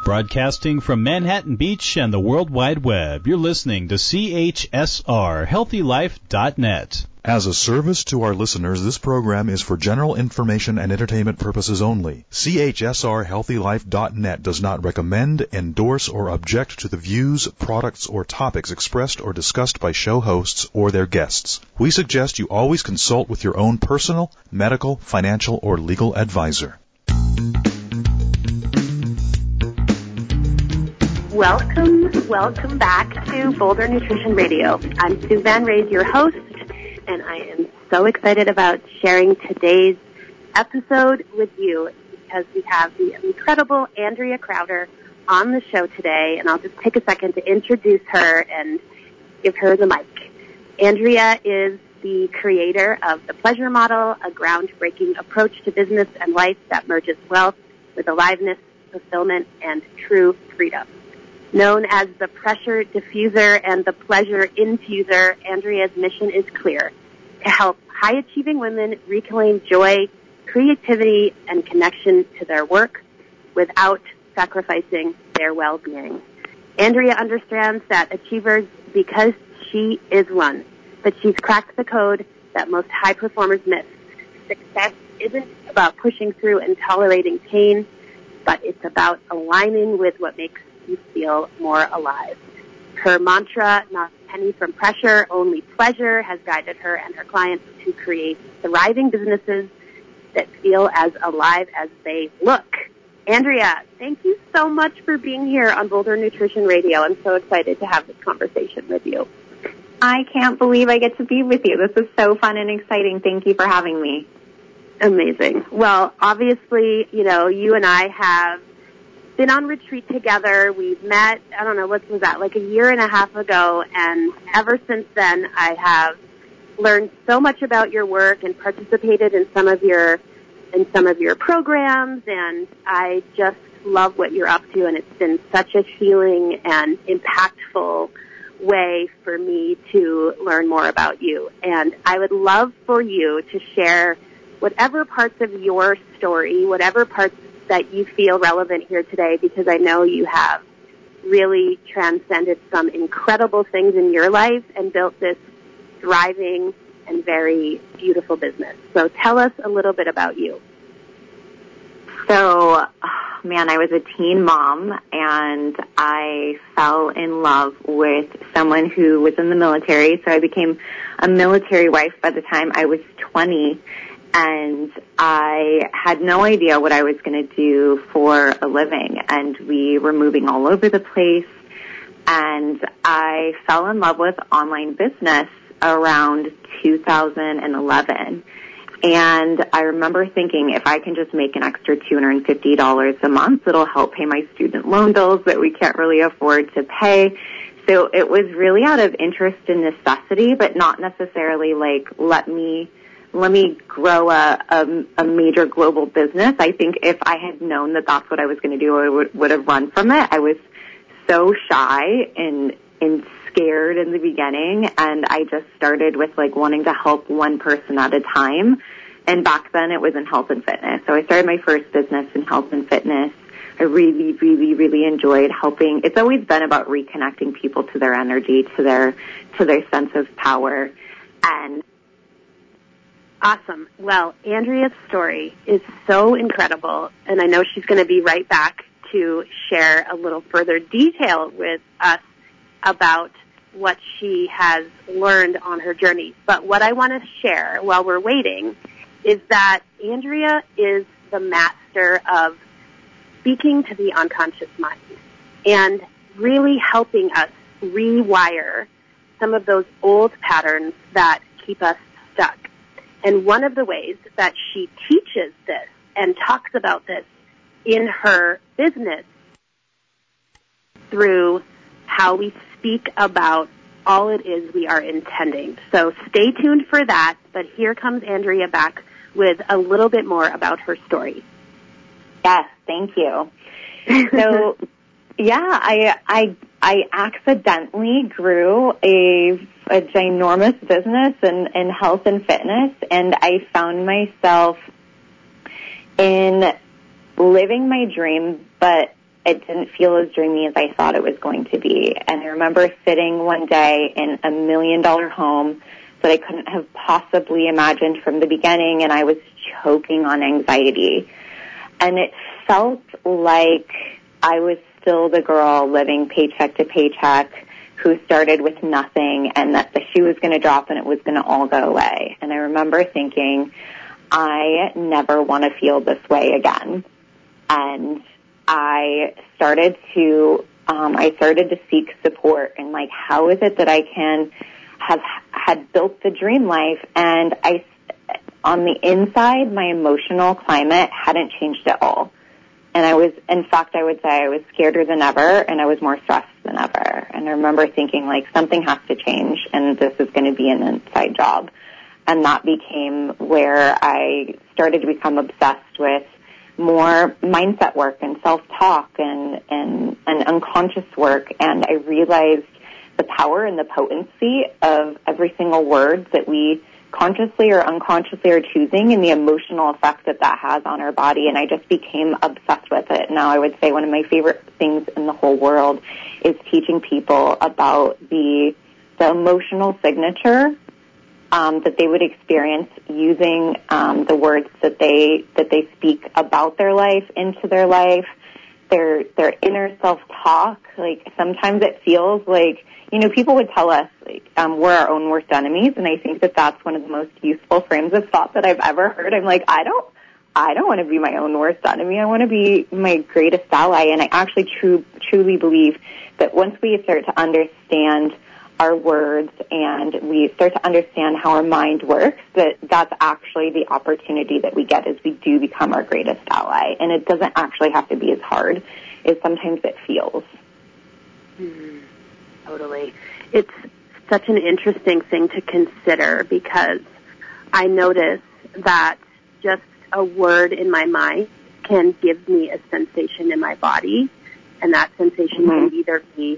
Broadcasting from Manhattan Beach and the World Wide Web, you're listening to CHSR, HealthyLife.net. As a service to our listeners, this program is for general information and entertainment purposes only. CHSR HealthyLife.net does not recommend, endorse, or object to the views, products, or topics expressed or discussed by show hosts or their guests. We suggest you always consult with your own personal, medical, financial, or legal advisor. Welcome back to Boulder Nutrition Radio. I'm Sue Van Raes, your host, and I am so excited about sharing today's episode with you because we have the incredible Andrea Crowder on the show today, and I'll just take a second to introduce her and give her the mic. Andrea is the creator of The Pleasure Model, a groundbreaking approach to business and life that merges wealth with aliveness, fulfillment, and true freedom. Known as the pressure diffuser and the pleasure infuser, Andrea's mission is clear: to help high-achieving women reclaim joy, creativity, and connection to their work without sacrificing their well-being. Andrea understands that achievers, because she is one, but she's cracked the code that most high performers miss. Success isn't about pushing through and tolerating pain, but it's about aligning with what makes you feel more alive. Her mantra, not a penny from pressure, only pleasure, has guided her and her clients to create thriving businesses that feel as alive as they look. Andrea, thank you so much for being here on Boulder Nutrition Radio. I'm so excited to have this conversation with you. I can't believe I get to be with you. This is so fun and exciting. Thank you for having me. Amazing. Well, obviously, you and I have been on retreat together. We've met, I don't know, what was that, like a year and a half ago, and ever since then I have learned so much about your work and participated in some of your programs, and I just love what you're up to, and it's been such a healing and impactful way for me to learn more about you. And I would love for you to share whatever parts of your story, whatever parts that you feel relevant here today, because I know you have really transcended some incredible things in your life and built this thriving and very beautiful business. So tell us a little bit about you. So, I was a teen mom, and I fell in love with someone who was in the military, so I became a military wife by the time I was 20. And I had no idea what I was going to do for a living, and we were moving all over the place, and I fell in love with online business around 2011. And I remember thinking, if I can just make an extra $250 a month, it'll help pay my student loan bills that we can't really afford to pay. So it was really out of interest and necessity, but not necessarily like, let me grow a major global business. I think if I had known that that's what I was going to do, I would have run from it. I was so shy and scared in the beginning, and I just started with like wanting to help one person at a time. And back then it was in health and fitness. So I started my first business in health and fitness. I really, really, really enjoyed helping. It's always been about reconnecting people to their energy, to their sense of power. And awesome. Well, Andrea's story is so incredible, and I know she's going to be right back to share a little further detail with us about what she has learned on her journey. But what I want to share while we're waiting is that Andrea is the master of speaking to the unconscious mind and really helping us rewire some of those old patterns that keep us stuck. And one of the ways that she teaches this and talks about this in her business through how we speak about all it is we are intending. So stay tuned for that, but here comes Andrea back with a little bit more about her story. Yes, thank you. So, I accidentally grew a ginormous business in health and fitness, and I found myself in living my dream, but it didn't feel as dreamy as I thought it was going to be. And I remember sitting one day in $1 million home that I couldn't have possibly imagined from the beginning, and I was choking on anxiety. And it felt like I was still the girl living paycheck to paycheck who started with nothing, and that the shoe was going to drop and it was going to all go away. And I remember thinking, I never want to feel this way again. And I started to seek support, and like, how is it that I can had built the dream life? And on the inside, my emotional climate hadn't changed at all. And I would say I was scareder than ever, and I was more stressed than ever. And I remember thinking, like, something has to change, and this is going to be an inside job. And that became where I started to become obsessed with more mindset work and self-talk and unconscious work. And I realized the power and the potency of every single word that we consciously or unconsciously are choosing, and the emotional effect that has on our body. And I just became obsessed with it. Now I would say one of my favorite things in the whole world is teaching people about the emotional signature that they would experience using the words that they speak about their life, into their life, their inner self-talk. Like, sometimes it feels like, people would tell us, like, we're our own worst enemies, and I think that that's one of the most useful frames of thought that I've ever heard. I'm like, I don't want to be my own worst enemy. I want to be my greatest ally. And I actually truly believe that once we start to understand our words and we start to understand how our mind works, that's actually the opportunity that we get as we do become our greatest ally. And it doesn't actually have to be as hard as sometimes it feels. Totally. It's such an interesting thing to consider, because I notice that just a word in my mind can give me a sensation in my body, and that sensation can either be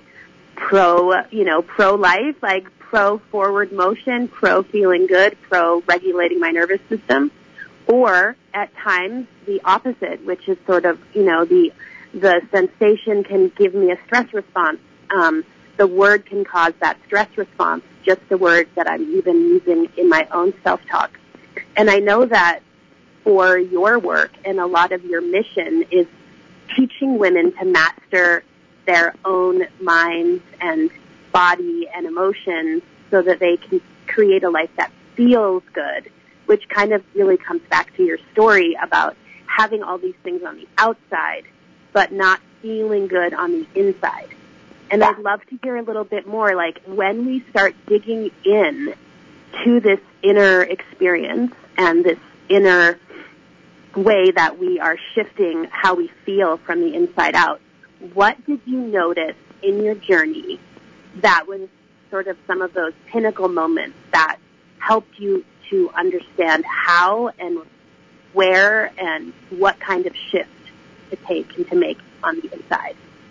pro-life, like pro-forward motion, pro-feeling good, pro-regulating my nervous system, or at times the opposite, which is sort of, the sensation can give me a stress response. The word can cause that stress response, just the word that I'm even using in my own self-talk. And I know that for your work and a lot of your mission is teaching women to master their own minds and body and emotions so that they can create a life that feels good, which kind of really comes back to your story about having all these things on the outside but not feeling good on the inside. And I'd love to hear a little bit more, like, when we start digging in to this inner experience and this inner way that we are shifting how we feel from the inside out, what did you notice in your journey that was sort of some of those pinnacle moments that helped you to understand how and where and what kind of shift to take and to make on the inside?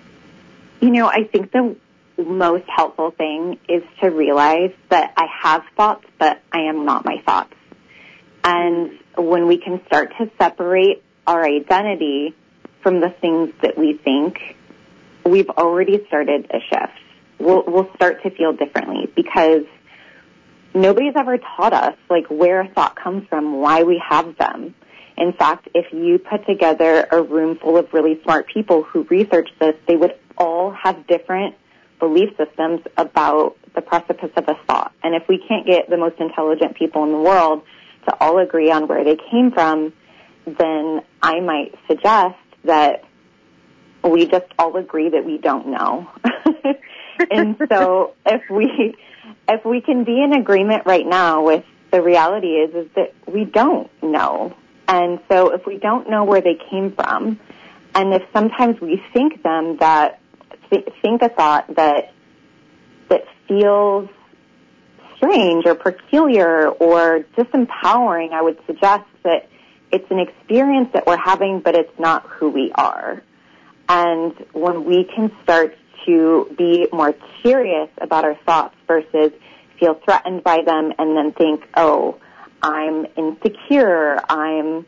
I think the most helpful thing is to realize that I have thoughts, but I am not my thoughts. And when we can start to separate our identity from the things that we think, we've already started a shift. We'll start to feel differently, because nobody's ever taught us, like, where a thought comes from, why we have them. In fact, if you put together a room full of really smart people who researched this, they would all have different belief systems about the precipice of a thought. And if we can't get the most intelligent people in the world to all agree on where they came from, then I might suggest that we just all agree that we don't know. And so if we can be in agreement right now with the reality is that we don't know. And so if we don't know where they came from, and if sometimes we think them that think a thought that feels strange or peculiar or disempowering, I would suggest that it's an experience that we're having, but it's not who we are. And when we can start to be more curious about our thoughts versus feel threatened by them and then think, oh, I'm insecure, I'm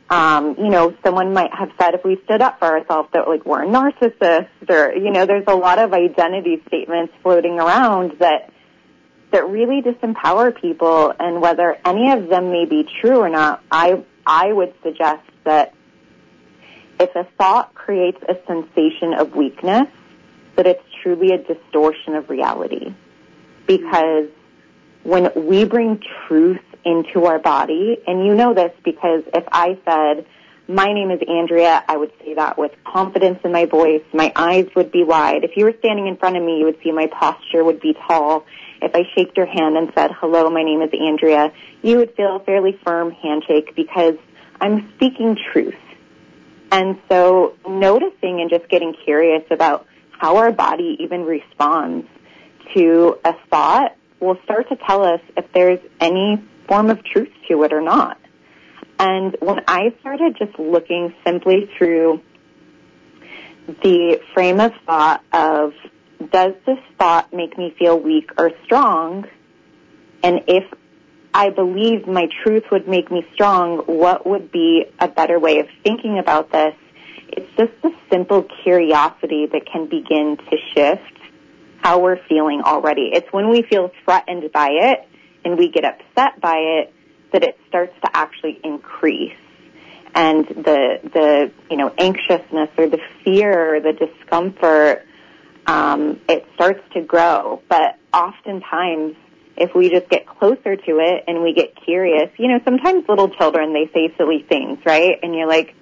Someone might have said if we stood up for ourselves that, like, we're a narcissist, or, there's a lot of identity statements floating around that really disempower people, and whether any of them may be true or not, I would suggest that if a thought creates a sensation of weakness, that it's truly a distortion of reality. Because when we bring truth into our body, and you know this because if I said, my name is Andrea, I would say that with confidence in my voice, my eyes would be wide. If you were standing in front of me, you would see my posture would be tall. If I shaked your hand and said, hello, my name is Andrea, you would feel a fairly firm handshake because I'm speaking truth. And so noticing and just getting curious about how our body even responds to a thought will start to tell us if there's any form of truth to it or not. And when I started just looking simply through the frame of thought of, does this thought make me feel weak or strong? And if I believe my truth would make me strong, what would be a better way of thinking about this? It's just a simple curiosity that can begin to shift how we're feeling already. It's when we feel threatened by it and we get upset by it that it starts to actually increase. And the anxiousness or the fear or the discomfort, it starts to grow. But oftentimes, if we just get closer to it and we get curious, sometimes little children, they say silly things, right? And you're like,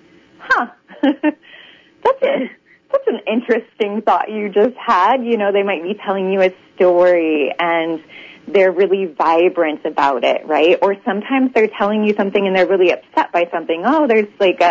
that's an interesting thought you just had. They might be telling you a story and they're really vibrant about it, right? Or sometimes they're telling you something and they're really upset by something. Oh, there's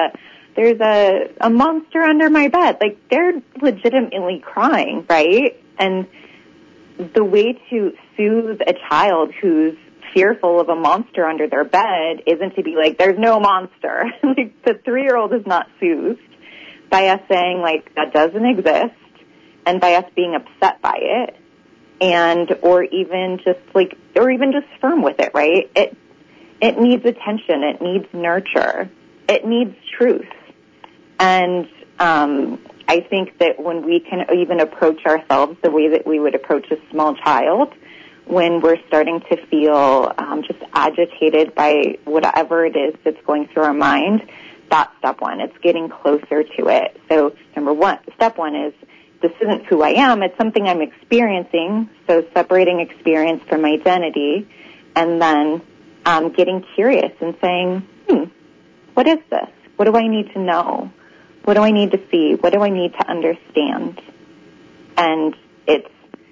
a monster under my bed. Like, they're legitimately crying, right? And the way to soothe a child who's fearful of a monster under their bed isn't to be like, there's no monster. Like, the 3-year-old is not soothed by us saying, like, that doesn't exist, and by us being upset by it, or even just firm with it, right? It needs attention. It needs nurture. It needs truth. And I think that when we can even approach ourselves the way that we would approach a small child, when we're starting to feel just agitated by whatever it is that's going through our mind, that's step one. It's getting closer to it. So step one is, this isn't who I am. It's something I'm experiencing. So separating experience from identity, and then getting curious and saying, what is this? What do I need to know? What do I need to see? What do I need to understand? And it's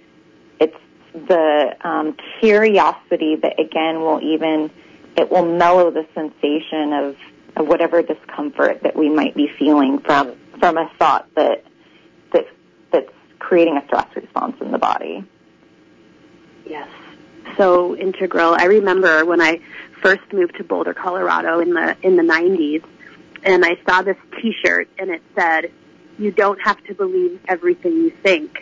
the curiosity that, again, will mellow the sensation of whatever discomfort that we might be feeling from a thought that's creating a stress response in the body. Yes, so integral. I remember when I first moved to Boulder, Colorado in the 90s, and I saw this T-shirt, and it said, "You don't have to believe everything you think."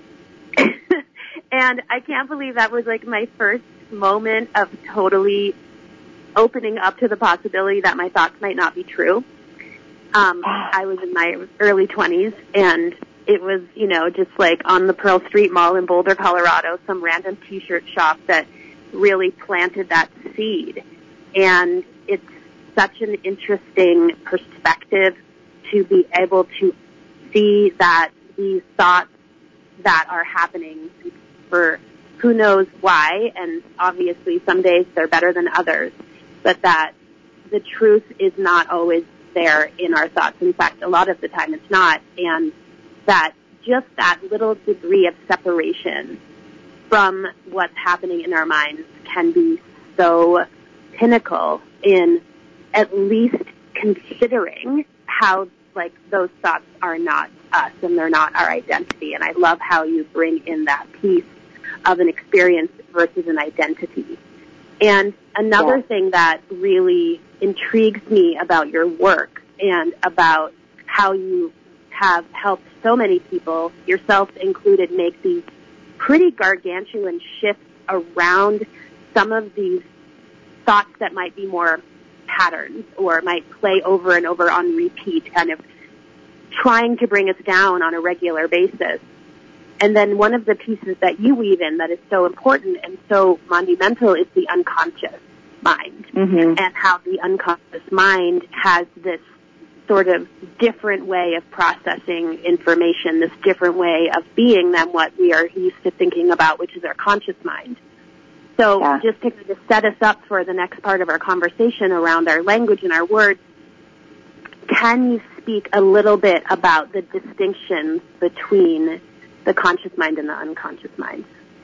And I can't believe that was like my first moment of totally opening up to the possibility that my thoughts might not be true. I was in my early 20s, and it was, just like on the Pearl Street Mall in Boulder, Colorado, some random T-shirt shop that really planted that seed. And it's such an interesting perspective to be able to see that these thoughts that are happening for who knows why, and obviously some days they're better than others, but that the truth is not always there in our thoughts. In fact, a lot of the time it's not, and that just that little degree of separation from what's happening in our minds can be so pinnacle in at least considering how, like, those thoughts are not us and they're not our identity. And I love how you bring in that piece of an experience versus an identity. And another thing that really intrigues me about your work and about how you have helped so many people, yourself included, make these pretty gargantuan shifts around some of these thoughts that might be more patterns or might play over and over on repeat, kind of trying to bring us down on a regular basis. And then one of the pieces that you weave in that is so important and so monumental is the unconscious mind, and how the unconscious mind has this sort of different way of processing information, this different way of being than what we are used to thinking about, which is our conscious mind. So just to kind of set us up for the next part of our conversation around our language and our words, can you speak a little bit about the distinctions between the conscious mind and the unconscious mind?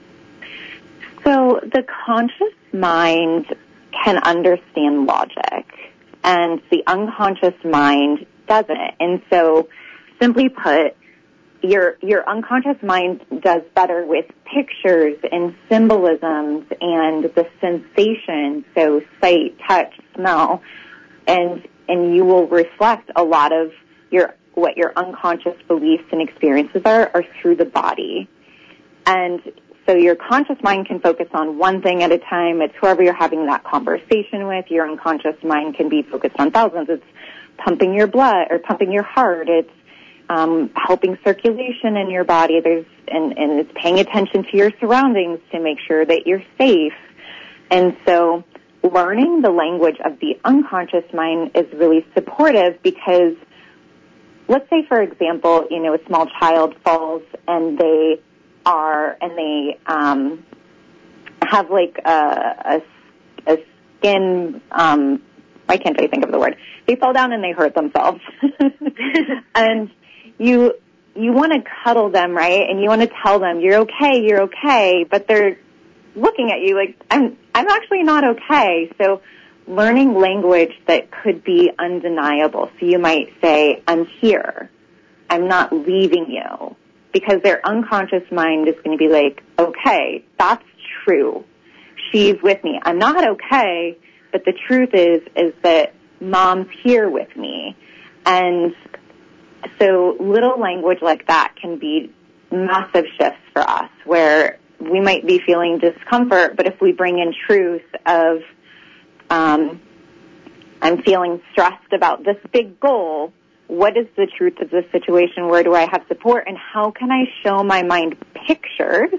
So the conscious mind can understand logic, and the unconscious mind doesn't. And so, simply put, your unconscious mind does better with pictures and symbolisms and the sensation, so sight, touch, smell, and you will reflect a lot of what your unconscious beliefs and experiences are through the body. And so your conscious mind can focus on one thing at a time. It's whoever you're having that conversation with. Your unconscious mind can be focused on thousands. It's pumping your blood or pumping your heart. It's helping circulation in your body. And it's paying attention to your surroundings to make sure that you're safe. And so learning the language of the unconscious mind is really supportive because, let's say, for example, a small child falls and they have like a skin, why can't I think of the word? They fall down and they hurt themselves. And you want to cuddle them, right? And you want to tell them, you're okay, but they're looking at you like, I'm actually not okay. So learning language that could be undeniable. So you might say, I'm here. I'm not leaving you. Because their unconscious mind is going to be like, okay, that's true. She's with me. I'm not okay, but the truth is that mom's here with me. And so little language like that can be massive shifts for us where we might be feeling discomfort, but if we bring in truth of, I'm feeling stressed about this big goal, what is the truth of the situation? Where do I have support? And how can I show my mind pictures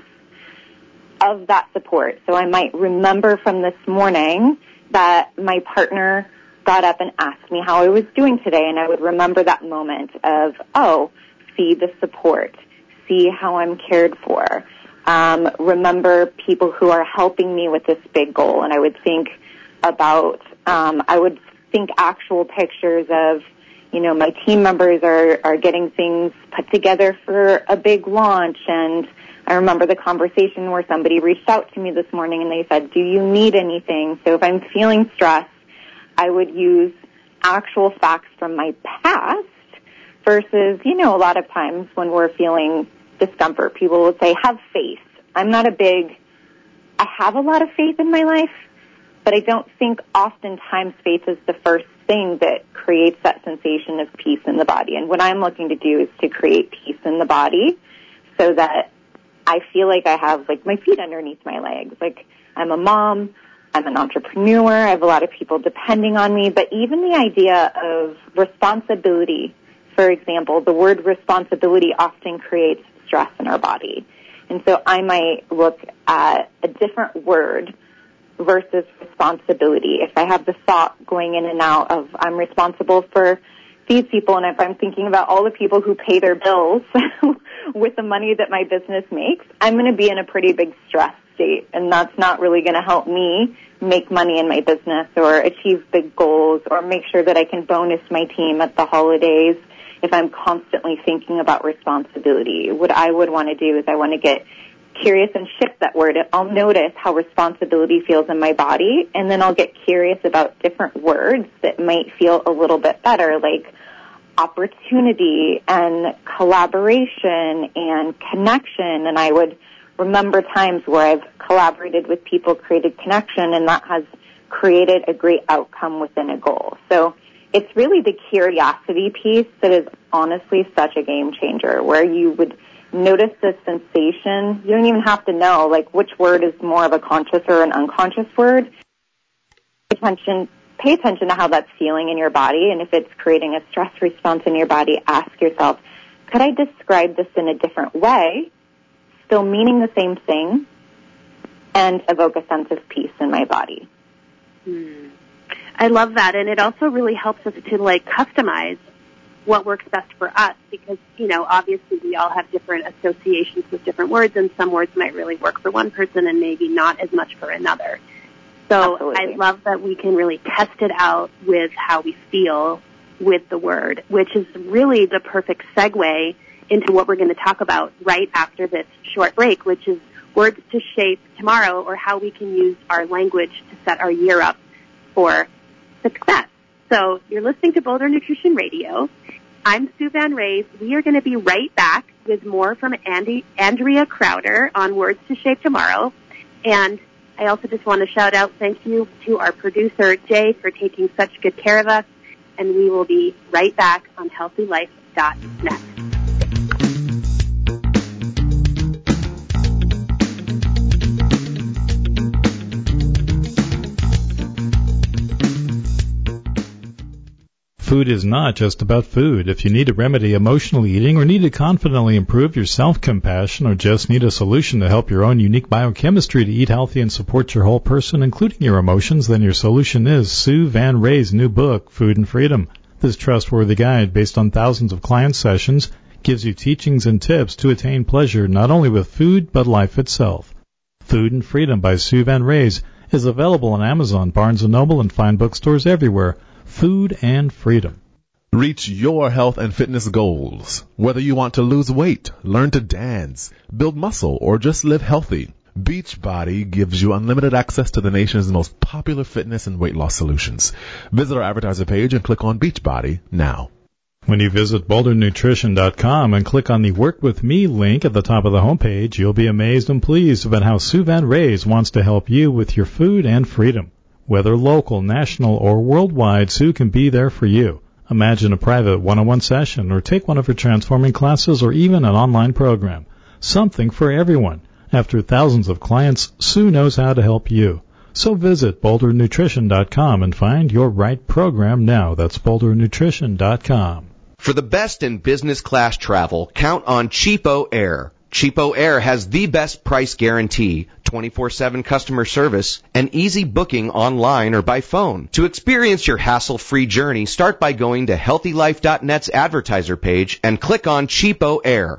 of that support? So I might remember from this morning that my partner got up and asked me how I was doing today, and I would remember that moment of, see the support, see how I'm cared for, remember people who are helping me with this big goal, and I would think about, actual pictures of, my team members are getting things put together for a big launch. And I remember the conversation where somebody reached out to me this morning and they said, do you need anything? So if I'm feeling stressed, I would use actual facts from my past versus, a lot of times when we're feeling discomfort, people would say, have faith. I have a lot of faith in my life, but I don't think oftentimes faith is the first thing that creates that sensation of peace in the body. And what I'm looking to do is to create peace in the body so that I feel like I have like my feet underneath my legs. Like I'm a mom, I'm an entrepreneur, I have a lot of people depending on me, but even the idea of responsibility, for example, the word responsibility often creates stress in our body. And so I might look at a different word versus responsibility. If I have the thought going in and out of I'm responsible for these people, and if I'm thinking about all the people who pay their bills with the money that my business makes, I'm going to be in a pretty big stress state, and that's not really going to help me make money in my business or achieve big goals or make sure that I can bonus my team at the holidays if I'm constantly thinking about responsibility. What I would want to do is I want to get curious and shift that word. I'll notice how responsibility feels in my body, and then I'll get curious about different words that might feel a little bit better, like opportunity and collaboration and connection. And I would remember times where I've collaborated with people, created connection, and that has created a great outcome within a goal. So it's really the curiosity piece that is honestly such a game changer, where you would notice the sensation. You don't even have to know, like, which word is more of a conscious or an unconscious word. Pay attention pay attention to how that's feeling in your body. And if it's creating a stress response in your body, ask yourself, could I describe this in a different way, still meaning the same thing, and evoke a sense of peace in my body? I love that. And it also really helps us to, customize what works best for us because, obviously we all have different associations with different words, and some words might really work for one person and maybe not as much for another. So Absolutely. I love that we can really test it out with how we feel with the word, which is really the perfect segue into what we're going to talk about right after this short break, which is words to shape tomorrow, or how we can use our language to set our year up for success. So you're listening to Boulder Nutrition Radio. I'm Sue Van Rays. We are going to be right back with more from Andrea Crowder on Words to Shape Tomorrow. And I also just want to shout out thank you to our producer, Jay, for taking such good care of us. And we will be right back on HealthyLife.net. Food is not just about food. If you need to remedy emotional eating or need to confidently improve your self-compassion or just need a solution to help your own unique biochemistry to eat healthy and support your whole person, including your emotions, then your solution is Sue Van Rays' new book, Food and Freedom. This trustworthy guide, based on thousands of client sessions, gives you teachings and tips to attain pleasure not only with food but life itself. Food and Freedom by Sue Van Rays is available on Amazon, Barnes & Noble, and fine bookstores everywhere. Food and Freedom. Reach your health and fitness goals. Whether you want to lose weight, learn to dance, build muscle, or just live healthy, Beachbody gives you unlimited access to the nation's most popular fitness and weight loss solutions. Visit our advertiser page and click on Beachbody now. When you visit BoulderNutrition.com and click on the Work With Me link at the top of the homepage, you'll be amazed and pleased about how Sue Van Rays wants to help you with your food and freedom. Whether local, national, or worldwide, Sue can be there for you. Imagine a private one-on-one session or take one of her transforming classes or even an online program. Something for everyone. After thousands of clients, Sue knows how to help you. So visit BoulderNutrition.com and find your right program now. That's BoulderNutrition.com. For the best in business class travel, count on Cheapo Air. Cheapo Air has the best price guarantee, 24/7 customer service, and easy booking online or by phone. To experience your hassle-free journey, start by going to HealthyLife.net's advertiser page and click on Cheapo Air.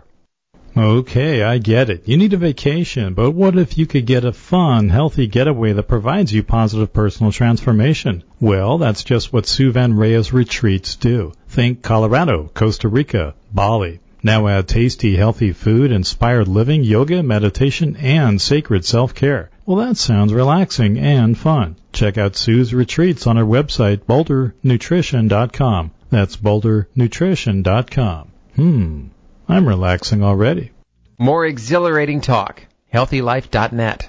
Okay, I get it. You need a vacation, but what if you could get a fun, healthy getaway that provides you positive personal transformation? Well, that's just what Sue Van Rays retreats do. Think Colorado, Costa Rica, Bali. Now add tasty, healthy food, inspired living, yoga, meditation, and sacred self-care. Well, that sounds relaxing and fun. Check out Sue's retreats on her website, BoulderNutrition.com. That's BoulderNutrition.com. I'm relaxing already. More exhilarating talk. HealthyLife.net.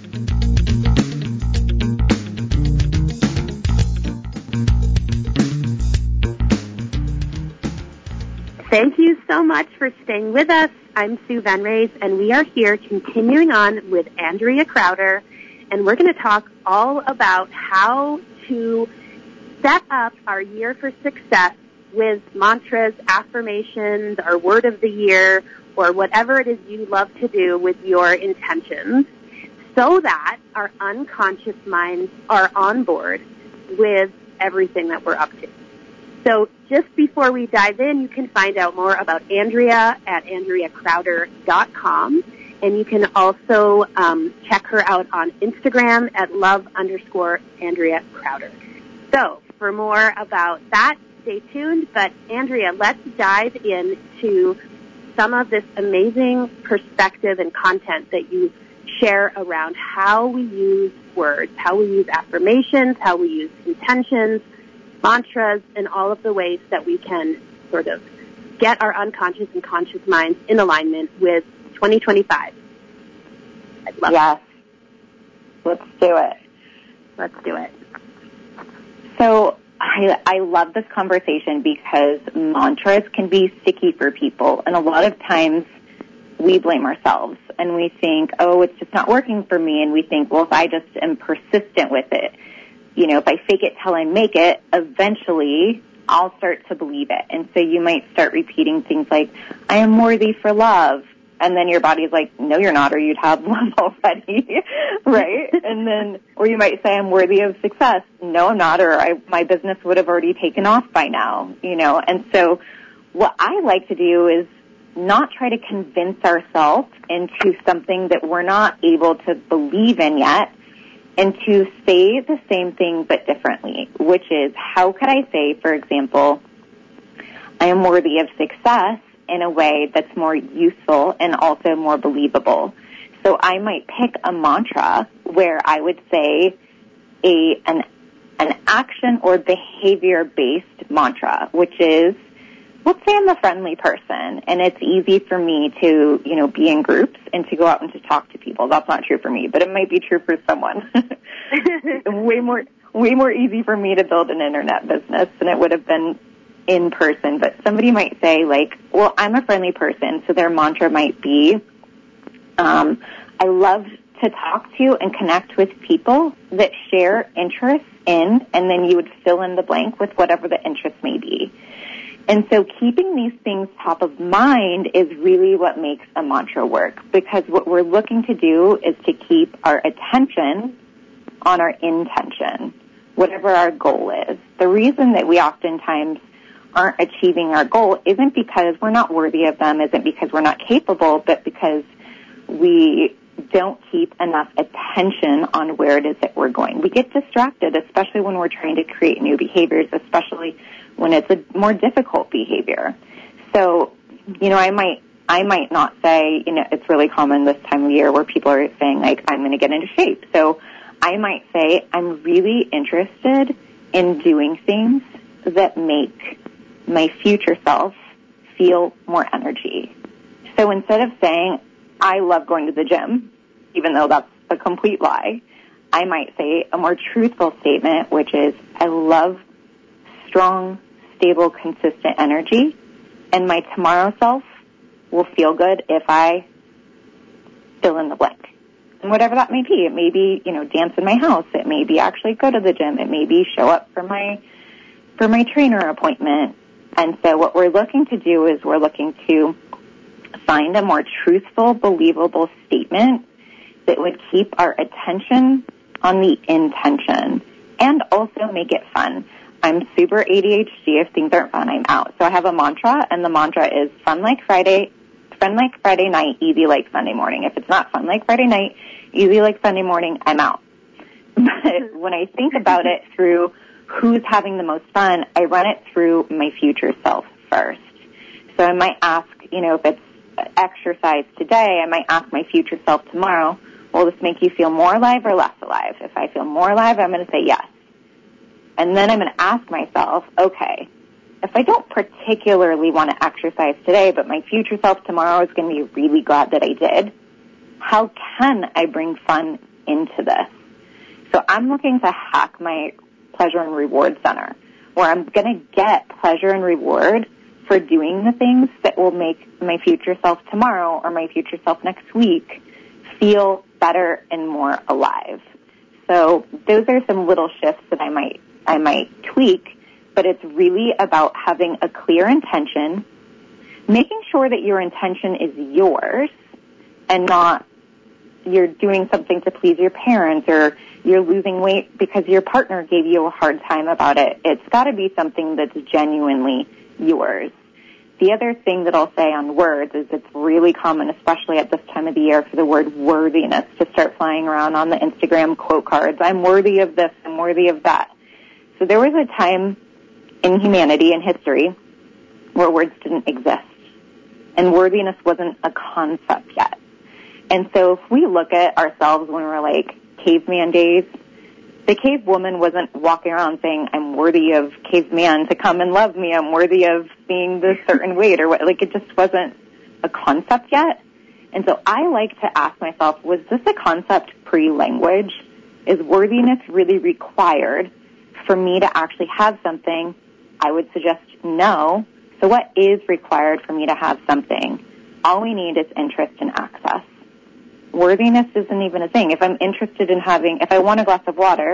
Thank you so much for staying with us. I'm Sue Van Rays, and we are here continuing on with Andrea Crowder, and we're going to talk all about how to set up our year for success with mantras, affirmations, our word of the year, or whatever it is you love to do with your intentions, so that our unconscious minds are on board with everything that we're up to. So just before we dive in, you can find out more about Andrea at AndreaCrowder.com, and you can also check her out on Instagram at love_Andrea Crowder. So for more about that, stay tuned. But Andrea, let's dive into some of this amazing perspective and content that you share around how we use words, how we use affirmations, how we use intentions, mantras, and all of the ways that we can sort of get our unconscious and conscious minds in alignment with 2025. I'd love Yes. Let's do it. Let's do it. So I love this conversation because mantras can be sticky for people. And a lot of times we blame ourselves and we think, oh, it's just not working for me. And we think, well, if I just am persistent with it, if I fake it till I make it, eventually I'll start to believe it. And so you might start repeating things like, I am worthy for love. And then your body's like, no, you're not, or you'd have love already, right? And then, or you might say, I'm worthy of success. No, I'm not, or my business would have already taken off by now, And so what I like to do is not try to convince ourselves into something that we're not able to believe in yet, and to say the same thing but differently, which is, how could I say, for example, I am worthy of success in a way that's more useful and also more believable. So I might pick a mantra where I would say an action or behavior-based mantra, which is, let's say I'm a friendly person and it's easy for me to, be in groups and to go out and to talk to people. That's not true for me, but it might be true for someone. way more easy for me to build an internet business than it would have been in person. But somebody might say, like, well, I'm a friendly person, so their mantra might be, I love to talk to and connect with people that share interests in, and then you would fill in the blank with whatever the interest may be. And so keeping these things top of mind is really what makes a mantra work, because what we're looking to do is to keep our attention on our intention, whatever our goal is. The reason that we oftentimes aren't achieving our goal isn't because we're not worthy of them, isn't because we're not capable, but because we don't keep enough attention on where it is that we're going. We get distracted, especially when we're trying to create new behaviors, especially when it's a more difficult behavior. So, I might not say, it's really common this time of year where people are saying, like, I'm going to get into shape. So I might say, I'm really interested in doing things that make my future self feel more energy. So instead of saying, I love going to the gym, even though that's a complete lie, I might say a more truthful statement, which is, I love strong, stable, consistent energy, and my tomorrow self will feel good if I fill in the blank. And whatever that may be, it may be, dance in my house, it may be actually go to the gym, it may be show up for my trainer appointment. And so what we're looking to do is we're looking to find a more truthful, believable statement that would keep our attention on the intention and also make it fun. I'm super ADHD. If things aren't fun, I'm out. So I have a mantra, and the mantra is fun like Friday night, easy like Sunday morning. If it's not fun like Friday night, easy like Sunday morning, I'm out. But when I think about it through who's having the most fun, I run it through my future self first. So I might ask, if it's exercise today, I might ask my future self tomorrow, will this make you feel more alive or less alive? If I feel more alive, I'm going to say yes. And then I'm going to ask myself, okay, if I don't particularly want to exercise today, but my future self tomorrow is going to be really glad that I did, how can I bring fun into this? So I'm looking to hack my pleasure and reward center, where I'm going to get pleasure and reward for doing the things that will make my future self tomorrow or my future self next week feel better and more alive. So those are some little shifts that I might tweak, but it's really about having a clear intention, making sure that your intention is yours and not you're doing something to please your parents or you're losing weight because your partner gave you a hard time about it. It's got to be something that's genuinely yours. The other thing that I'll say on words is it's really common, especially at this time of the year, for the word worthiness to start flying around on the Instagram quote cards. I'm worthy of this, I'm worthy of that. So there was a time in humanity, in history, where words didn't exist. And worthiness wasn't a concept yet. And so if we look at ourselves when we're like caveman days, the cave woman wasn't walking around saying, I'm worthy of caveman to come and love me, I'm worthy of being this certain weight or what. Like, it just wasn't a concept yet. And so I like to ask myself, was this a concept pre-language? Is worthiness really required for me to actually have something? I would suggest no. So what is required for me to have something? All we need is interest and access. Worthiness isn't even a thing. If I'm interested in if I want a glass of water, if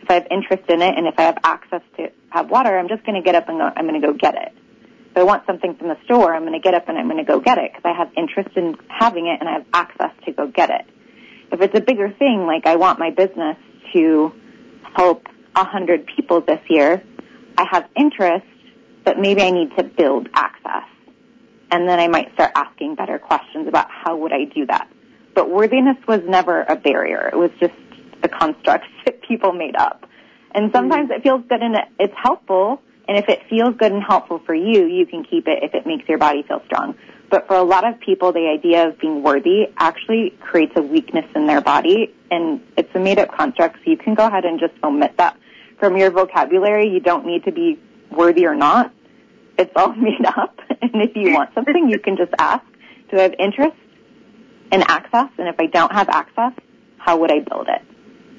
if I have interest in it and if I have access to have water, I'm just going to get up and I'm going to go get it. If I want something from the store, I'm going to get up and I'm going to go get it because I have interest in having it and I have access to go get it. If it's a bigger thing, like I want my business to help 100 people this year, I have interest, but maybe I need to build access. And then I might start asking better questions about how would I do that. But worthiness was never a barrier. It was just a construct that people made up. And sometimes it feels good and it's helpful. And if it feels good and helpful for you, you can keep it if it makes your body feel strong. But for a lot of people, the idea of being worthy actually creates a weakness in their body, and it's a made-up construct, so you can go ahead and just omit that from your vocabulary. You don't need to be worthy or not. It's all made up. And if you want something, you can just ask, do I have interest and access? And if I don't have access, how would I build it?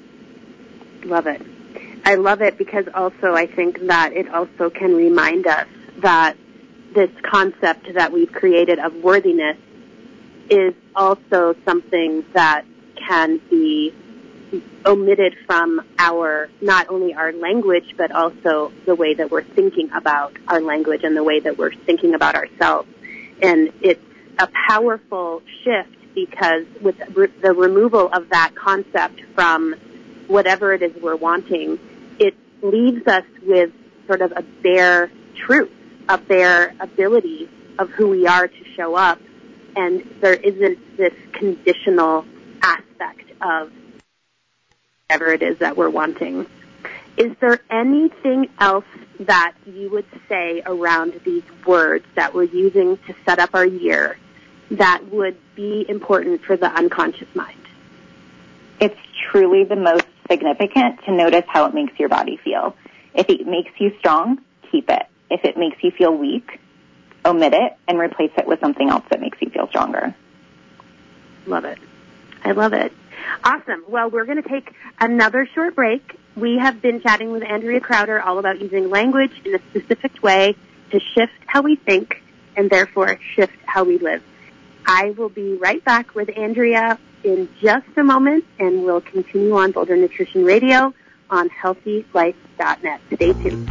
Love it. I love it because also I think that it also can remind us that this concept that we've created of worthiness is also something that can be omitted from not only our language, but also the way that we're thinking about our language and the way that we're thinking about ourselves. And it's a powerful shift because with the removal of that concept from whatever it is we're wanting, it leaves us with sort of a bare truth, a bare ability of who we are to show up. And there isn't this conditional aspect of whatever it is that we're wanting. Is there anything else that you would say around these words that we're using to set up our year that would be important for the unconscious mind? It's truly the most significant to notice how it makes your body feel. If it makes you strong, keep it. If it makes you feel weak, omit it and replace it with something else that makes you feel stronger. Love it. I love it. Awesome. Well, we're going to take another short break. We have been chatting with Andrea Crowder all about using language in a specific way to shift how we think and therefore shift how we live. I will be right back with Andrea in just a moment, and we'll continue on Boulder Nutrition Radio on HealthyLife.net. Stay tuned.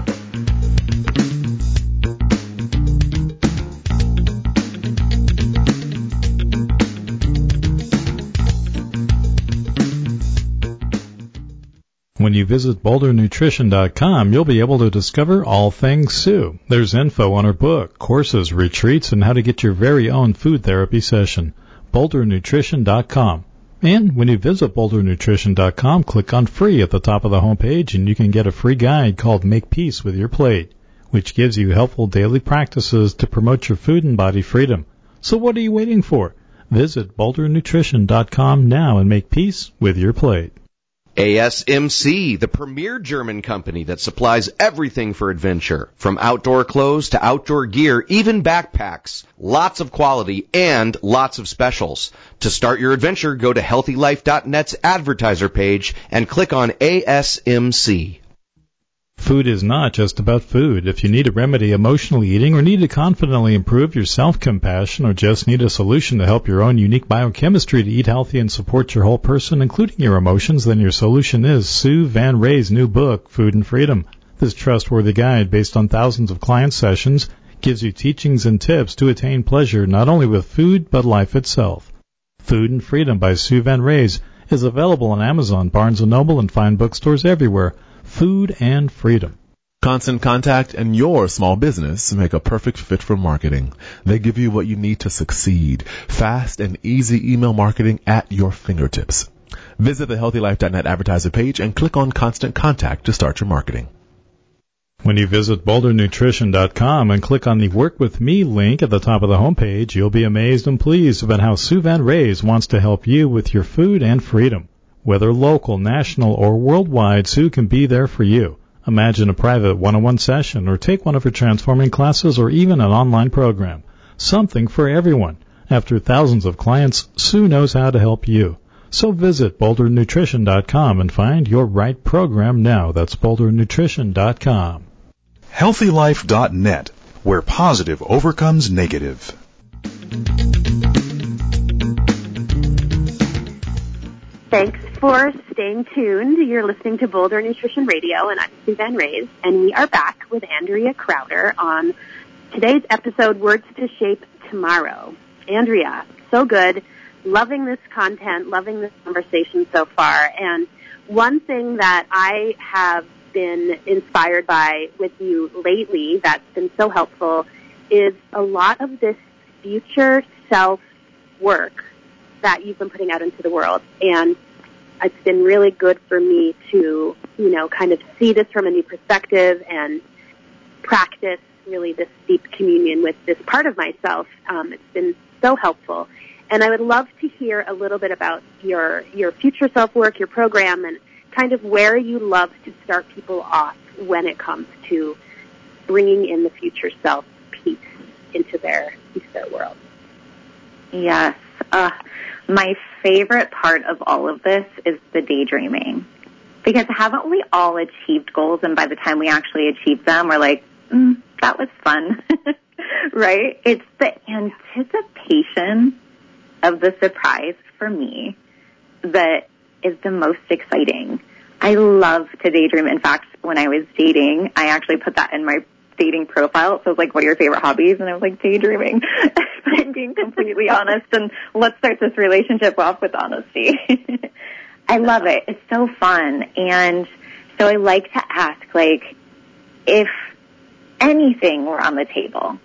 When you visit BoulderNutrition.com, you'll be able to discover all things Sue. There's info on her book, courses, retreats, and how to get your very own food therapy session. BoulderNutrition.com. And when you visit BoulderNutrition.com, click on Free at the top of the homepage, and you can get a free guide called Make Peace with Your Plate, which gives you helpful daily practices to promote your food and body freedom. So what are you waiting for? Visit BoulderNutrition.com now and make peace with your plate. ASMC, the premier German company that supplies everything for adventure, from outdoor clothes to outdoor gear, even backpacks. Lots of quality and lots of specials. To start your adventure, go to HealthyLife.net's advertiser page and click on ASMC. Food is not just about food. If you need to remedy emotional eating or need to confidently improve your self-compassion or just need a solution to help your own unique biochemistry to eat healthy and support your whole person, including your emotions, then your solution is Sue Van Ray's new book, Food and Freedom. This trustworthy guide, based on thousands of client sessions, gives you teachings and tips to attain pleasure not only with food but life itself. Food and Freedom by Sue Van Ray's is available on Amazon, Barnes & Noble, and fine bookstores everywhere. Food and Freedom. Constant Contact and your small business make a perfect fit for marketing. They give you what you need to succeed. Fast and easy email marketing at your fingertips. Visit the HealthyLife.net advertiser page and click on Constant Contact to start your marketing. When you visit BoulderNutrition.com and click on the Work With Me link at the top of the homepage, you'll be amazed and pleased about how Sue Van Ray's wants to help you with your food and freedom. Whether local, national, or worldwide, Sue can be there for you. Imagine a private one-on-one session or take one of her transforming classes or even an online program. Something for everyone. After thousands of clients, Sue knows how to help you. So visit BoulderNutrition.com and find your right program now. That's BoulderNutrition.com. HealthyLife.net, where positive overcomes negative. Thanks for staying tuned. You're listening to Boulder Nutrition Radio, and I'm Suzanne Reyes, and we are back with Andrea Crowder on today's episode, Words to Shape Tomorrow. Andrea, so good. Loving this content, loving this conversation so far. And one thing that I have been inspired by with you lately that's been so helpful is a lot of this future self work that you've been putting out into the world. And it's been really good for me to, kind of see this from a new perspective and practice really this deep communion with this part of myself. It's been so helpful. And I would love to hear a little bit about your future self-work, your program, and kind of where you love to start people off when it comes to bringing in the future self piece into their world. Yes. My favorite part of all of this is the daydreaming. Because haven't we all achieved goals, and by the time we actually achieve them, we're like, that was fun, right? It's the anticipation of the surprise for me that is the most exciting. I love to daydream. In fact, when I was dating, I actually put that in my dating profile. So it was like, what are your favorite hobbies? And I was like, daydreaming. I'm being completely honest, and let's start this relationship off with honesty. I love it. It's so fun. And so I like to ask, if anything were on the table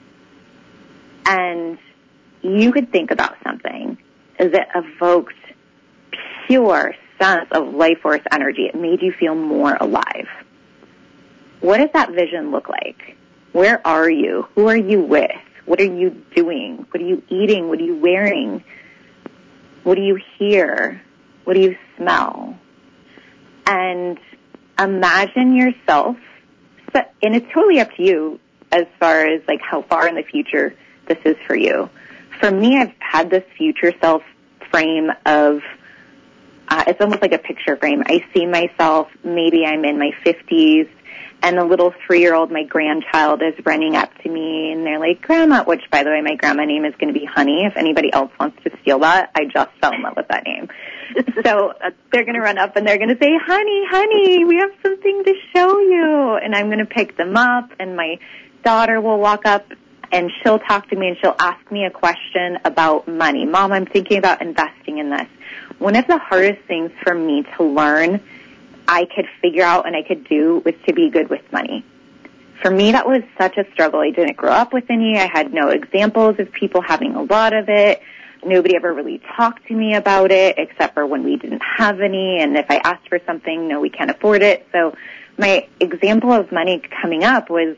and you could think about something that evoked pure sense of life force energy, it made you feel more alive, what does that vision look like? Where are you? Who are you with? What are you doing? What are you eating? What are you wearing? What do you hear? What do you smell? And imagine yourself, and it's totally up to you as far as how far in the future this is for you. For me, I've had this future self frame of, it's almost like a picture frame. I see myself, maybe I'm in my 50s, and the little 3-year-old, my grandchild, is running up to me, and they're like, Grandma, which, by the way, my grandma name is going to be Honey. If anybody else wants to steal that, I just fell in love with that name. So they're going to run up, and they're going to say, Honey, we have something to show you. And I'm going to pick them up, and my daughter will walk up, and she'll talk to me, and she'll ask me a question about money. Mom, I'm thinking about investing in this. One of the hardest things for me to learn, I could figure out and I could do, was to be good with money. For me, that was such a struggle. I didn't grow up with any. I had no examples of people having a lot of it. Nobody ever really talked to me about it, except for when we didn't have any. And if I asked for something, no, we can't afford it. So my example of money coming up was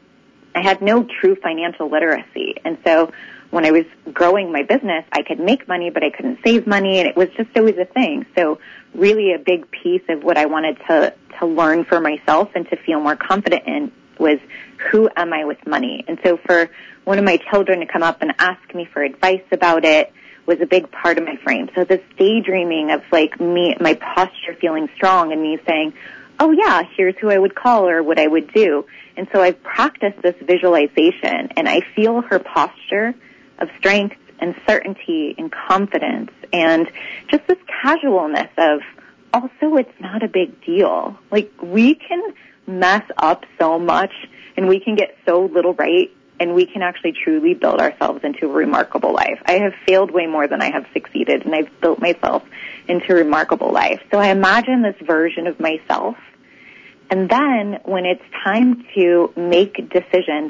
I had no true financial literacy. And so when I was growing my business, I could make money, but I couldn't save money, and it was just always a thing. So really a big piece of what I wanted to learn for myself and to feel more confident in was, who am I with money? And so for one of my children to come up and ask me for advice about it was a big part of my frame. So this daydreaming of me, my posture feeling strong, and me saying, oh yeah, here's who I would call or what I would do. And so I've practiced this visualization, and I feel her posture of strength and certainty and confidence, and just this casualness of, also, it's not a big deal. We can mess up so much, and we can get so little right, and we can actually truly build ourselves into a remarkable life. I have failed way more than I have succeeded, and I've built myself into a remarkable life. So I imagine this version of myself. And then when it's time to make decisions,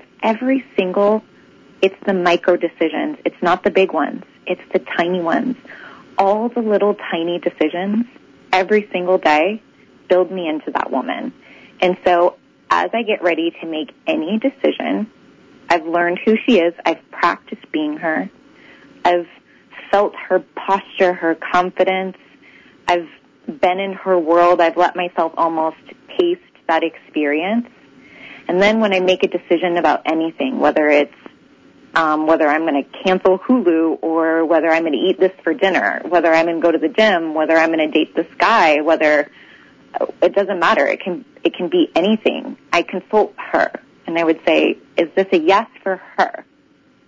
it's the micro decisions. It's not the big ones. It's the tiny ones. All the little tiny decisions every single day build me into that woman. And so as I get ready to make any decision, I've learned who she is. I've practiced being her. I've felt her posture, her confidence. I've been in her world. I've let myself almost taste that experience. And then when I make a decision about anything, whether I'm going to cancel Hulu, or whether I'm going to eat this for dinner, whether I'm going to go to the gym, whether I'm going to date this guy, it doesn't matter. It can be anything. I consult her, and I would say, is this a yes for her,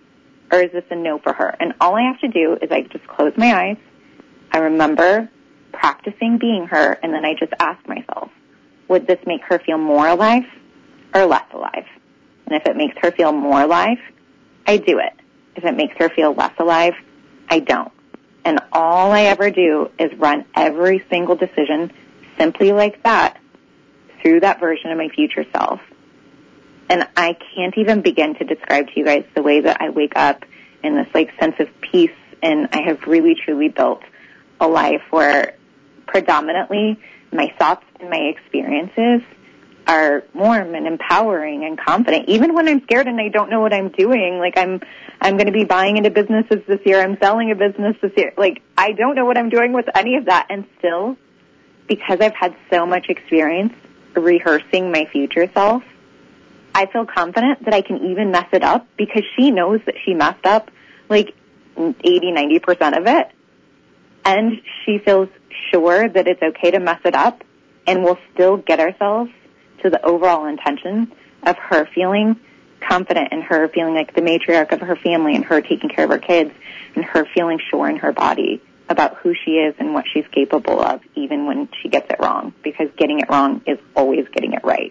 or is this a no for her? And all I have to do is I just close my eyes. I remember practicing being her, and then I just ask myself, would this make her feel more alive or less alive? And if it makes her feel more alive, I do it. If it makes her feel less alive, I don't. And all I ever do is run every single decision simply like that through that version of my future self. And I can't even begin to describe to you guys the way that I wake up in this like sense of peace, and I have really truly built a life where predominantly my thoughts and my experiences are warm and empowering and confident. Even when I'm scared and I don't know what I'm doing, like I'm going to be buying into businesses this year, I'm selling a business this year. Like I don't know what I'm doing with any of that, and still, because I've had so much experience rehearsing my future self, I feel confident that I can even mess it up, because she knows that she messed up like 80-90% of it, and she feels sure that it's okay to mess it up, and we'll still get ourselves to the overall intention of her feeling confident and her feeling like the matriarch of her family and her taking care of her kids and her feeling sure in her body about who she is and what she's capable of, even when she gets it wrong, because getting it wrong is always getting it right.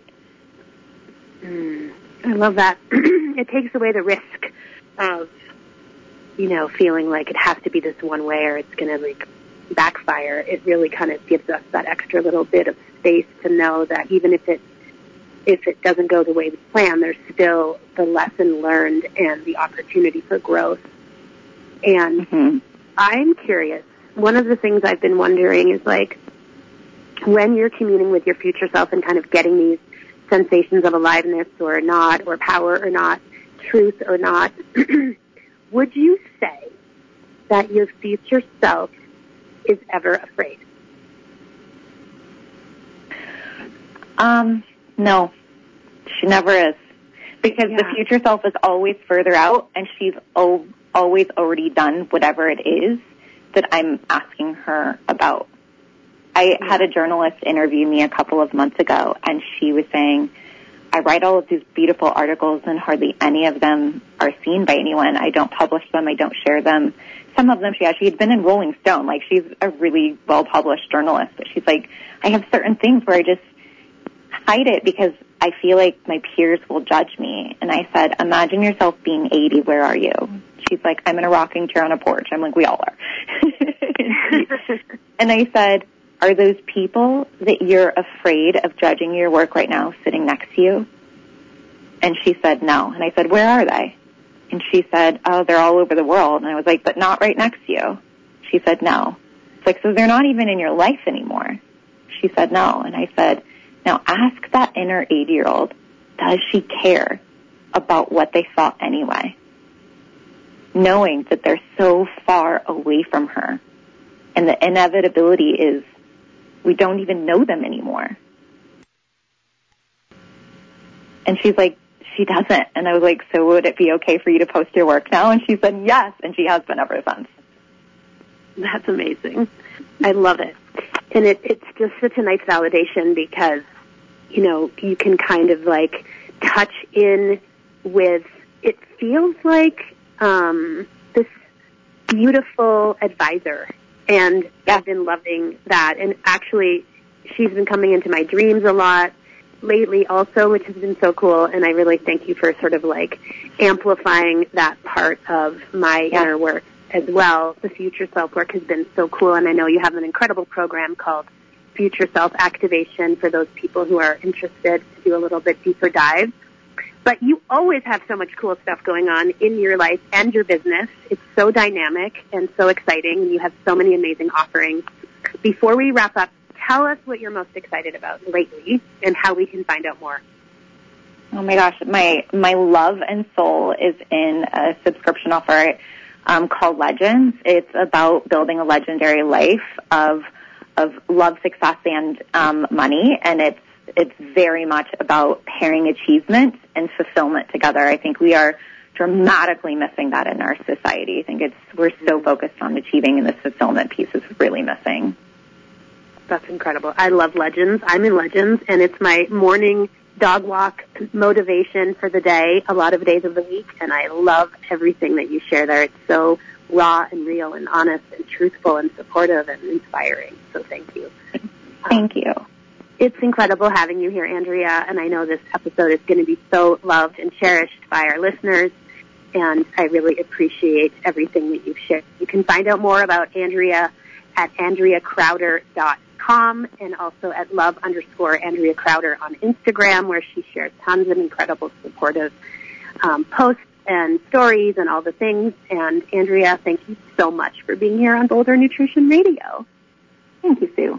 I love that. It takes away the risk of, feeling like it has to be this one way or it's going to like backfire. It really kind of gives us that extra little bit of space to know that even if it doesn't go the way we plan, there's still the lesson learned and the opportunity for growth. And I'm curious, one of the things I've been wondering is like, when you're communing with your future self and kind of getting these sensations of aliveness or not, or power or not, truth or not, would you say that your future self is ever afraid? No, she never is, because the future self is always further out, and she's always already done whatever it is that I'm asking her about. I had a journalist interview me a couple of months ago, and she was saying, I write all of these beautiful articles, and hardly any of them are seen by anyone. I don't publish them. I don't share them. Some of them she had been in Rolling Stone. Like, she's a really well-published journalist. But she's like, I have certain things where I just hide it because I feel like my peers will judge me. And I said, imagine yourself being 80. Where are you? She's like, I'm in a rocking chair on a porch. I'm like, we all are. And I said, are those people that you're afraid of judging your work right now sitting next to you? And she said, no. And I said, where are they? And she said, oh, they're all over the world. And I was like, but not right next to you. She said, no. It's like, so they're not even in your life anymore. She said, no. And I said, now ask that inner 80-year-old, does she care about what they thought anyway? Knowing that they're so far away from her. And the inevitability is we don't even know them anymore. And she's like, she doesn't. And I was like, so would it be okay for you to post your work now? And she said, yes. And she has been ever since. That's amazing. I love it. And it's just such a nice validation because, you can kind of like touch in with, it feels like this beautiful advisor. And I've been loving that. And actually, she's been coming into my dreams a lot lately also, which has been so cool. And I really thank you for sort of like amplifying that part of my inner work as well. The future self work has been so cool. And I know you have an incredible program called Future Self Activation for those people who are interested to do a little bit deeper dive. But you always have so much cool stuff going on in your life and your business. It's so dynamic and so exciting, and you have so many amazing offerings. Before we wrap up, tell us what you're most excited about lately and how we can find out more. Oh my gosh, my love and soul is in a subscription offer called Legends. It's about building a legendary life of love, success, and money, and it's very much about pairing achievement and fulfillment together. I think we are dramatically missing that in our society. I think we're so focused on achieving, and this fulfillment piece is really missing. That's incredible. I love Legends. I'm in Legends, and it's my morning dog walk motivation for the day, a lot of days of the week, and I love everything that you share there. It's so raw and real and honest and truthful and supportive and inspiring. So thank you. Thank you. It's incredible having you here, Andrea, and I know this episode is going to be so loved and cherished by our listeners, and I really appreciate everything that you've shared. You can find out more about Andrea at AndreaCrowder.com and also at love_Andrea Crowder on Instagram, where she shares tons of incredible supportive posts and stories and all the things. And Andrea, thank you so much for being here on Boulder Nutrition Radio. Thank you, Sue.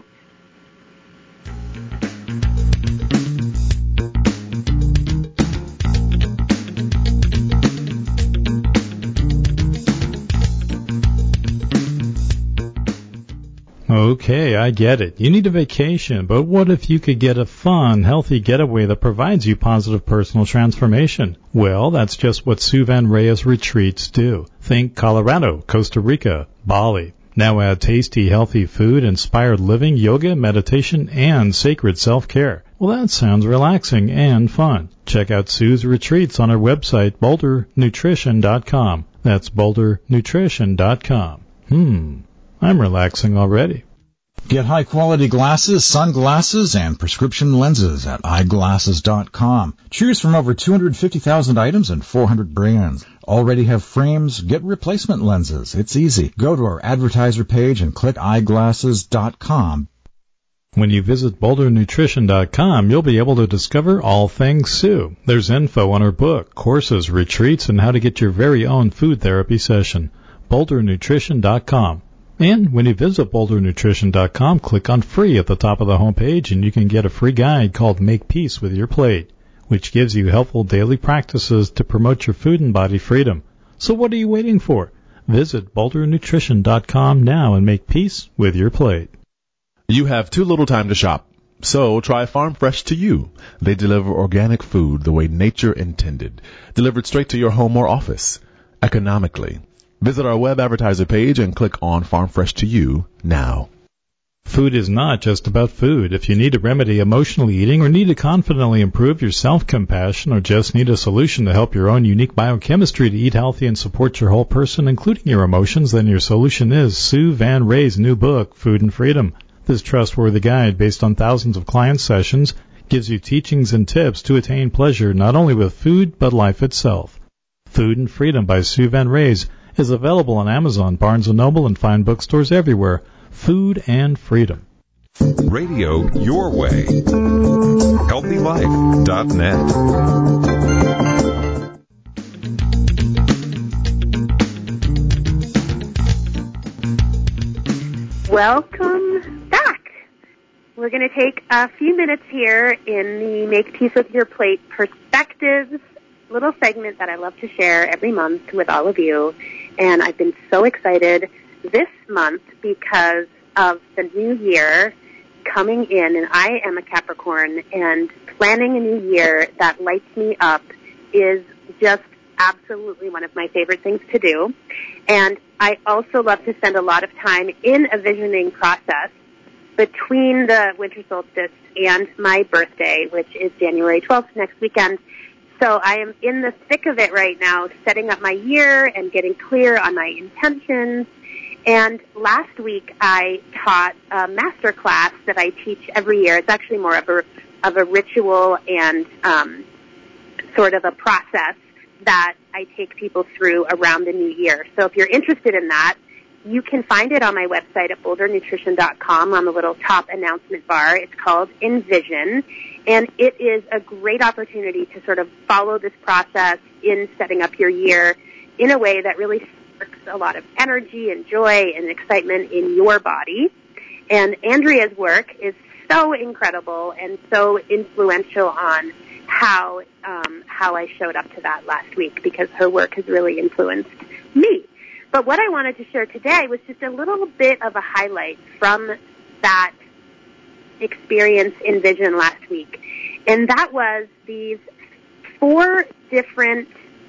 Okay, I get it. You need a vacation, but what if you could get a fun, healthy getaway that provides you positive personal transformation? Well, that's just what Sue Van Reyes retreats do. Think Colorado, Costa Rica, Bali. Now add tasty, healthy food, inspired living, yoga, meditation, and sacred self-care. Well, that sounds relaxing and fun. Check out Sue's retreats on her website, BoulderNutrition.com. That's BoulderNutrition.com. I'm relaxing already. Get high-quality glasses, sunglasses, and prescription lenses at eyeglasses.com. Choose from over 250,000 items and 400 brands. Already have frames? Get replacement lenses. It's easy. Go to our advertiser page and click eyeglasses.com. When you visit BoulderNutrition.com, you'll be able to discover all things Sue. There's info on her book, courses, retreats, and how to get your very own food therapy session. BoulderNutrition.com. And when you visit BoulderNutrition.com, click on Free at the top of the homepage, and you can get a free guide called Make Peace with Your Plate, which gives you helpful daily practices to promote your food and body freedom. So what are you waiting for? Visit BoulderNutrition.com now and make peace with your plate. You have too little time to shop, so try Farm Fresh to You. They deliver organic food the way nature intended, delivered straight to your home or office, economically. Visit our web advertiser page and click on Farm Fresh to You now. Food is not just about food. If you need to remedy emotional eating or need to confidently improve your self-compassion or just need a solution to help your own unique biochemistry to eat healthy and support your whole person, including your emotions, then your solution is Sue Van Reyes' new book, Food and Freedom. This trustworthy guide, based on thousands of client sessions, gives you teachings and tips to attain pleasure not only with food, but life itself. Food and Freedom by Sue Van Reyes is available on Amazon, Barnes & Noble, and fine bookstores everywhere. Food and Freedom. Radio your way. HealthyLife.net. Welcome back. We're going to take a few minutes here in the Make Peace with Your Plate Perspectives little segment that I love to share every month with all of you. And I've been so excited this month because of the new year coming in, and I am a Capricorn, and planning a new year that lights me up is just absolutely one of my favorite things to do. And I also love to spend a lot of time in a visioning process between the winter solstice and my birthday, which is January 12th, next weekend. So I am in the thick of it right now, setting up my year and getting clear on my intentions. And last week I taught a master class that I teach every year. It's actually more of a ritual and sort of a process that I take people through around the new year. So if you're interested in that, you can find it on my website at BoulderNutrition.com on the little top announcement bar. It's called Envision, and it is a great opportunity to sort of follow this process in setting up your year in a way that really sparks a lot of energy and joy and excitement in your body. And Andrea's work is so incredible and so influential on how I showed up to that last week, because her work has really influenced me. But what I wanted to share today was just a little bit of a highlight from that experience in Vision last week. And that was these 4 different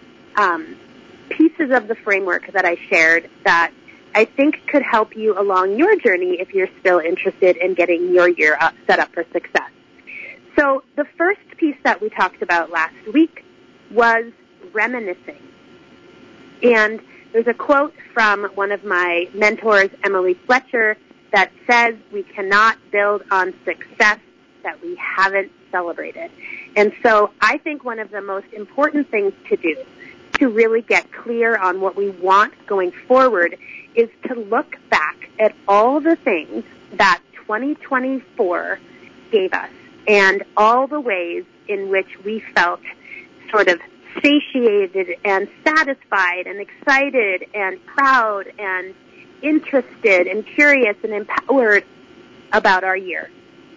pieces of the framework that I shared that I think could help you along your journey if you're still interested in getting your year set up for success. So the first piece that we talked about last week was reminiscing. And There's a quote from one of my mentors, Emily Fletcher, that says we cannot build on success that we haven't celebrated. And so I think one of the most important things to do to really get clear on what we want going forward is to look back at all the things that 2024 gave us and all the ways in which we felt sort of satiated and satisfied and excited and proud and interested and curious and empowered about our year.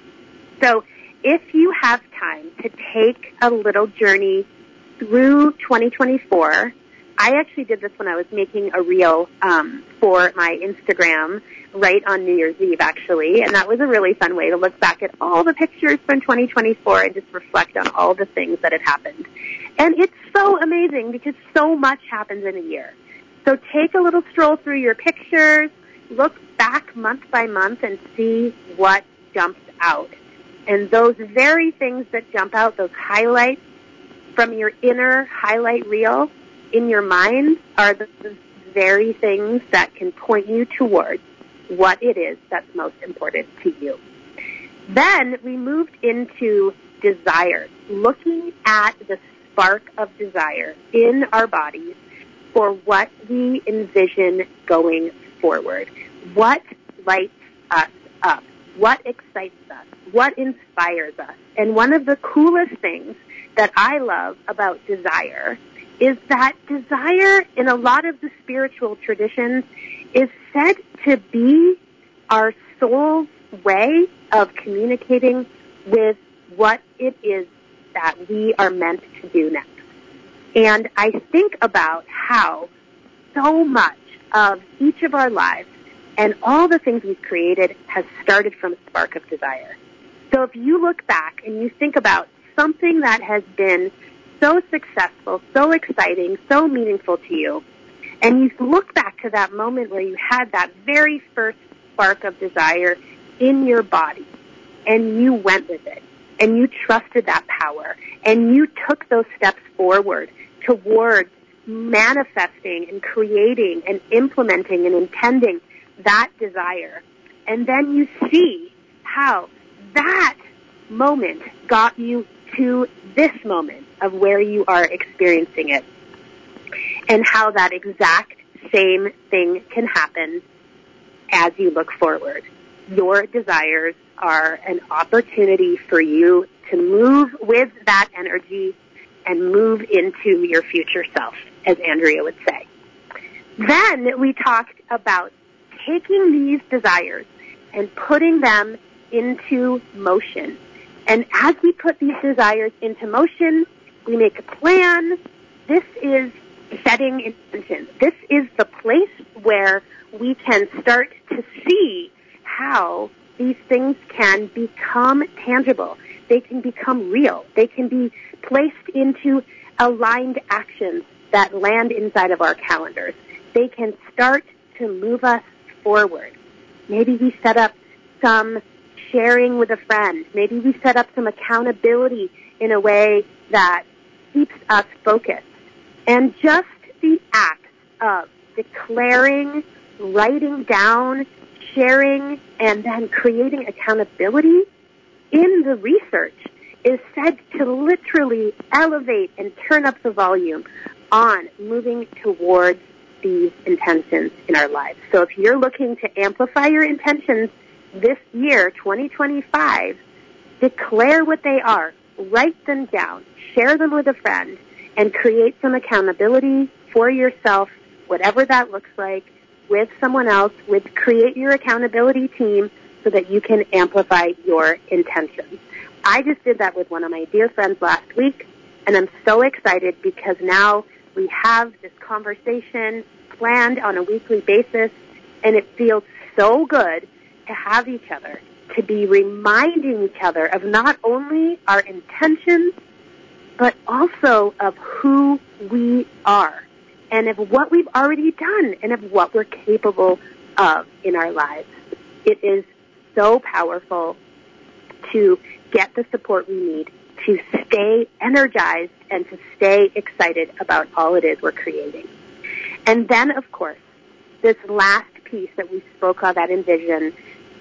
So if you have time to take a little journey through 2024, I actually did this when I was making a reel for my Instagram right on New Year's Eve, actually, and that was a really fun way to look back at all the pictures from 2024 and just reflect on all the things that had happened. And it's so amazing because so much happens in a year. So take a little stroll through your pictures, look back month by month and see what jumps out. And those very things that jump out, those highlights from your inner highlight reel in your mind, are the very things that can point you towards what it is that's most important to you. Then we moved into desire, looking at the spark of desire in our bodies for what we envision going forward. What lights us up? What excites us? What inspires us? And one of the coolest things that I love about desire is that desire in a lot of the spiritual traditions is said to be our soul's way of communicating with what it is that we are meant to do next. And I think about how so much of each of our lives and all the things we've created has started from a spark of desire. So if you look back and you think about something that has been so successful, so exciting, so meaningful to you, and you look back to that moment where you had that very first spark of desire in your body, and you went with it, and you trusted that power, and you took those steps forward towards manifesting and creating and implementing and intending that desire. And then you see how that moment got you to this moment of where you are experiencing it, and how that exact same thing can happen as you look forward. Your desires are an opportunity for you to move with that energy and move into your future self, as Andrea would say. Then we talked about taking these desires and putting them into motion. And as we put these desires into motion, we make a plan. This is setting intention. This is the place where we can start to see how these things can become tangible. They can become real. They can be placed into aligned actions that land inside of our calendars. They can start to move us forward. Maybe we set up some sharing with a friend. Maybe we set up some accountability in a way that keeps us focused. And just the act of declaring, writing down, sharing, and then creating accountability in the research is said to literally elevate and turn up the volume on moving towards these intentions in our lives. So if you're looking to amplify your intentions this year, 2025, declare what they are, write them down, share them with a friend, and create some accountability for yourself, whatever that looks like, with someone else, create your accountability team so that you can amplify your intentions. I just did that with one of my dear friends last week, and I'm so excited because now we have this conversation planned on a weekly basis, and it feels so good to have each other, to be reminding each other of not only our intentions, but also of who we are and of what we've already done and of what we're capable of in our lives. It is so powerful to get the support we need to stay energized and to stay excited about all it is we're creating. And then, of course, this last piece that we spoke of at Envision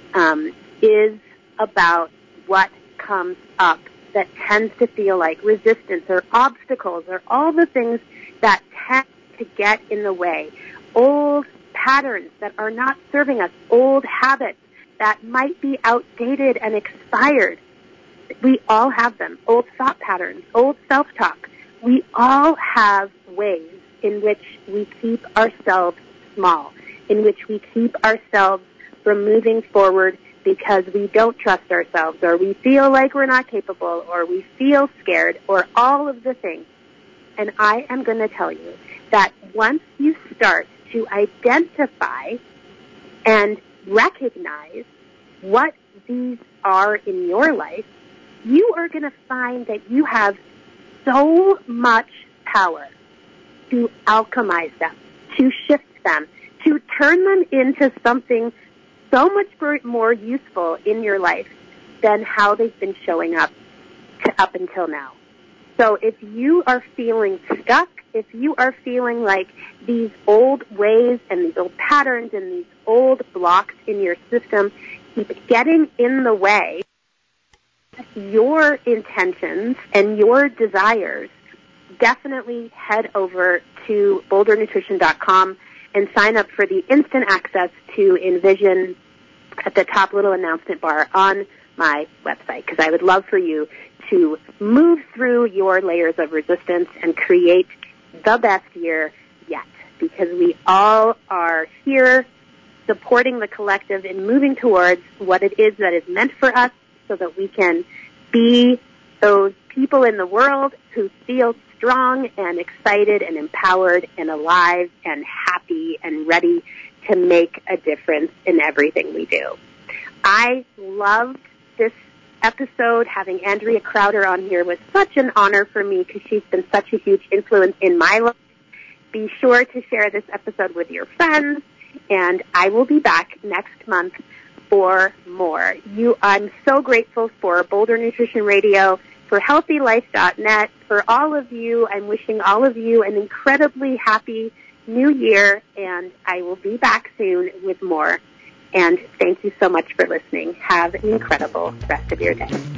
is about what comes up that tends to feel like resistance or obstacles or all the things that tend to get in the way. Old patterns that are not serving us, old habits that might be outdated and expired. We all have them. Old thought patterns, old self-talk. We all have ways in which we keep ourselves small, in which we keep ourselves from moving forward because we don't trust ourselves, or we feel like we're not capable, or we feel scared, or all of the things. And I am going to tell you that once you start to identify and recognize what these are in your life, you are going to find that you have so much power to alchemize them, to shift them, to turn them into something so much more useful in your life than how they've been showing up until now. So if you are feeling stuck, if you are feeling like these old ways and these old patterns and these old blocks in your system keep getting in the way, your intentions and your desires, definitely head over to bouldernutrition.com and sign up for the instant access to Envision at the top little announcement bar on my website, because I would love for you to move through your layers of resistance and create the best year yet, because we all are here supporting the collective and moving towards what it is that is meant for us so that we can be those people in the world who feel strong and excited and empowered and alive and happy and ready to make a difference in everything we do. I loved this episode. Having Andrea Crowder on here was such an honor for me because she's been such a huge influence in my life. Be sure to share this episode with your friends, and I will be back next month for more. I'm so grateful for Boulder Nutrition Radio, for HealthyLife.net, for all of you. I'm wishing all of you an incredibly happy new year, and I will be back soon with more. And thank you so much for listening. Have an incredible rest of your day.